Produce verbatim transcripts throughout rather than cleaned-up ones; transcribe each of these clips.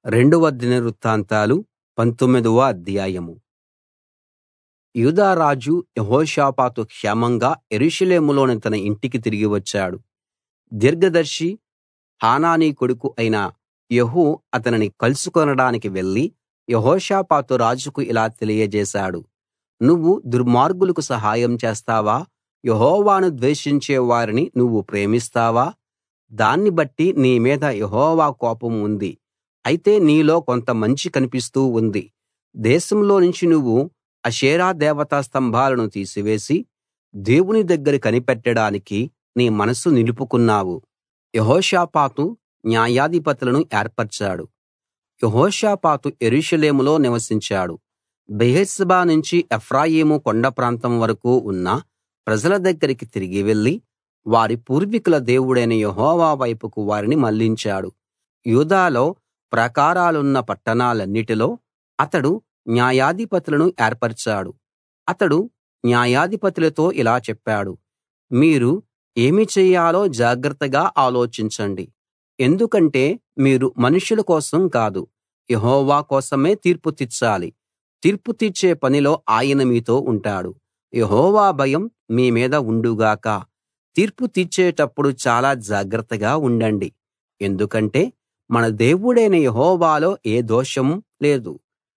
రెండవ దినవృత్తాంతాలు పంతొమ్మిదవ అధ్యాయం. యూదా రాజు యెహోషాపాతు క్షేమంగా యెరూషలేములోని తన ఇంటికి తిరిగి వచ్చాడు. దీర్ఘదర్శి హనానీ కొడుకు అయిన యెహూ అతనిని కలుసుకొనడానికి వెళ్లి యెహోషాపాతు రాజుకు ఇలా తెలియజేశాడు: నువ్వు దుర్మార్గులకు సహాయం చేస్తావా? యెహోవాను ద్వేషించే వారిని నువ్వు ప్రేమిస్తావా? దాన్ని బట్టి నీ మీద యెహోవా కోపం ఉంది. అయితే నీలో కొంత మంచి కనిపిస్తూ ఉంది. దేశంలోనుంచి నువ్వు అషేరా దేవతా స్తంభాలను తీసివేసి దేవుని దగ్గర కనిపెట్టడానికి నీ మనస్సు నిలుపుకున్నావు. యెహోషాపాతు న్యాయాధిపతులను ఏర్పరచాడు. యెహోషాపాతు యెరూషలేములో నివసించాడు. బెయేర్షెబా నుంచి ఎఫ్రాయిము కొండ ప్రాంతం వరకూ ఉన్న ప్రజల దగ్గరికి తిరిగి వెళ్లి వారి పూర్వీకుల దేవుడైన యెహోవా వైపుకు వారిని మళ్లించాడు. యూదాలో ప్రాకారాలున్న పట్టణాలన్నిటిలో అతడు న్యాయాధిపతులను ఏర్పరచాడు. అతడు న్యాయాధిపతులతో ఇలా చెప్పాడు: మీరు ఏమి చెయ్యాలో జాగ్రత్తగా ఆలోచించండి. ఎందుకంటే మీరు మనుషుల కోసం కాదు, యెహోవా కోసమే తీర్పు తీర్చాలి. తీర్పు తీర్చే పనిలో ఆయన మీతో ఉంటాడు. యెహోవా భయం మీ మీద ఉండుగాక. తీర్పు తీర్చేటప్పుడు చాలా జాగ్రత్తగా ఉండండి. ఎందుకంటే మన దేవుడైన యెహోవాలో ఏ దోషం లేదు.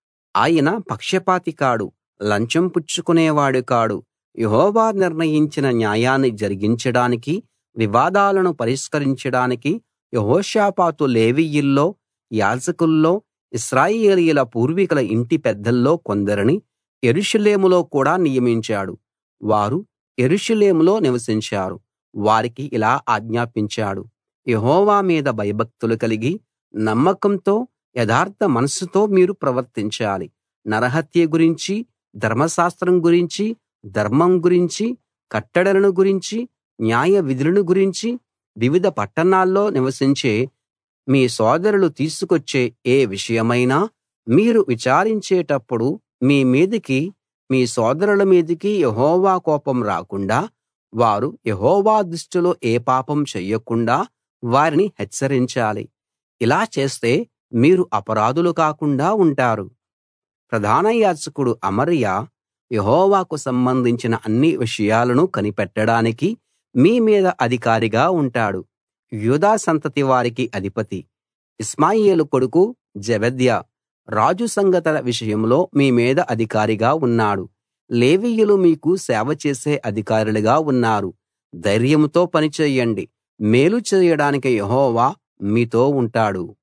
ఆయన పక్షపాతి కాడు, లంచం పుచ్చుకునేవాడు కాడు. యెహోవా నిర్ణయించిన న్యాయాన్ని జరిగించడానికి, వివాదాలను పరిష్కరించడానికి యెహోషాపాతు లేవీయుల్లో, యాజకుల్లో, ఇశ్రాయేలీయుల పూర్వీకుల ఇంటి పెద్దల్లో కొందరిని యెరూషలేములో కూడా నియమించాడు. వారు యెరూషలేములో నివసించారు. వారికి ఇలా ఆజ్ఞాపించాడు: యెహోవా మీద భయభక్తులు కలిగి నమ్మకంతో యథార్థ మనస్సుతో మీరు ప్రవర్తించాలి. నరహత్య గురించి, ధర్మశాస్త్రం గురించి, ధర్మం గురించి, కట్టడలను గురించి, న్యాయ విధులను గురించి వివిధ పట్టణాల్లో నివసించే మీ సోదరులు తీసుకొచ్చే ఏ విషయమైనా మీరు విచారించేటప్పుడు మీ మీదికి, మీ సోదరుల మీదికి యెహోవా కోపం రాకుండా, వారు యెహోవా దృష్టిలో ఏ పాపం చెయ్యకుండా వారిని హెచ్చరించాలి. ఇలా చేస్తే మీరు అపరాధులు కాకుండా ఉంటారు. ప్రధాన యాజకుడు అమర్యా యెహోవాకు సంబంధించిన అన్ని విషయాలను కనిపెట్టడానికి మీ మీద అధికారిగా ఉంటాడు. యూదా సంతతి వారికి అధిపతి ఇష్మాయేలు కొడుకు జెబద్యా రాజు సంగతుల విషయంలో మీ మీద అధికారిగా ఉన్నాడు. లేవీయులు మీకు సేవ చేసే అధికారులుగా ఉన్నారు. ధైర్యంతో పని చేయండి. మేలు చేయడానికి యెహోవా మీతో ఉంటాడు.